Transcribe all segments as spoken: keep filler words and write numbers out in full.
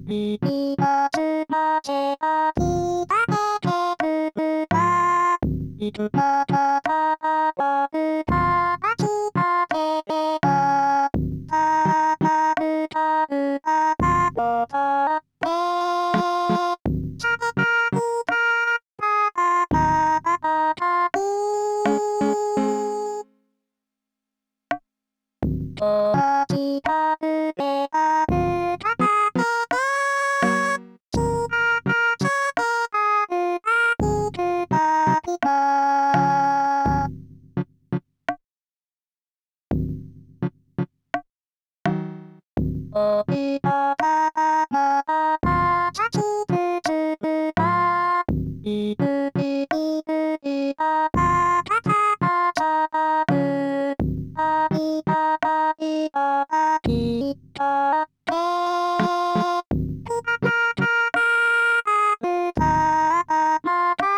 耳がつませばきためてるわ。いつかたたまるかきためてば。たまるたうあなのだって。さめたいだったままばき。おあきたうめあるかためて。しあわせであるあいつまきか。おいらがままさきつつくば。いぬいいぬいあなたがさまる。あいたあいたあいたって。くだかからあるかまま。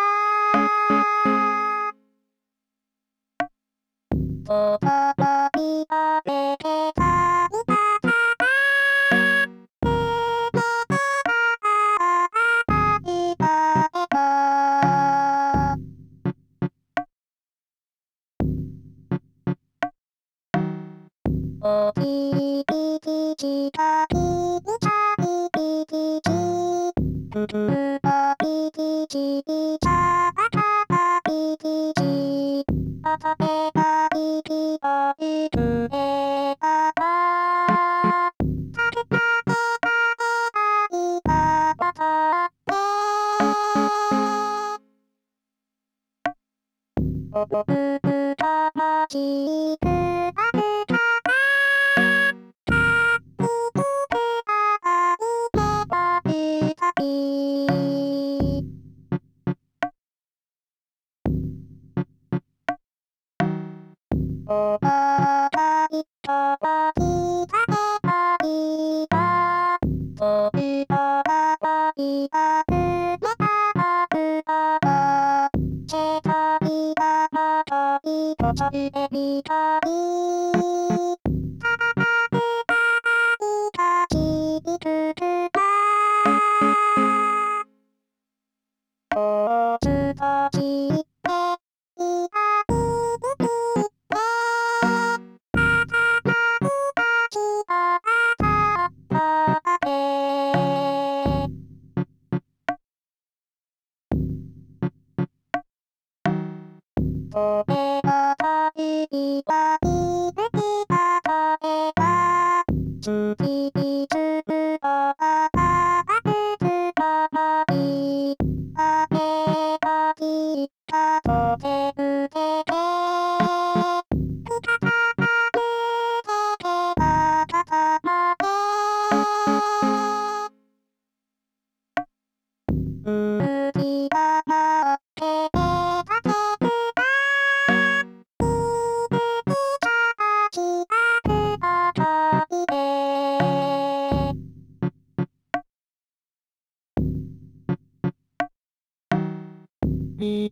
おたまみあめてたみたかな。うめからあいためば。おきびきちかきみちゃびびきち。ぷぷばびきちびちゃばかばびきち。あためばびきばびくえばば。たべためためあいばばばって。おとぶくたまちくばるかな。かきくけあいてばびたび。おばがいたばきためばびば。おいらがばいばるめたばるばば。せかいがまばびとさえびたび。たばたぶばいばきびくくば。おつかちっていあいびきって。あたまうまきあなたったね。これがたいびばいぶきがためば。つきにつくばばばばくつばばび。あめばきたとて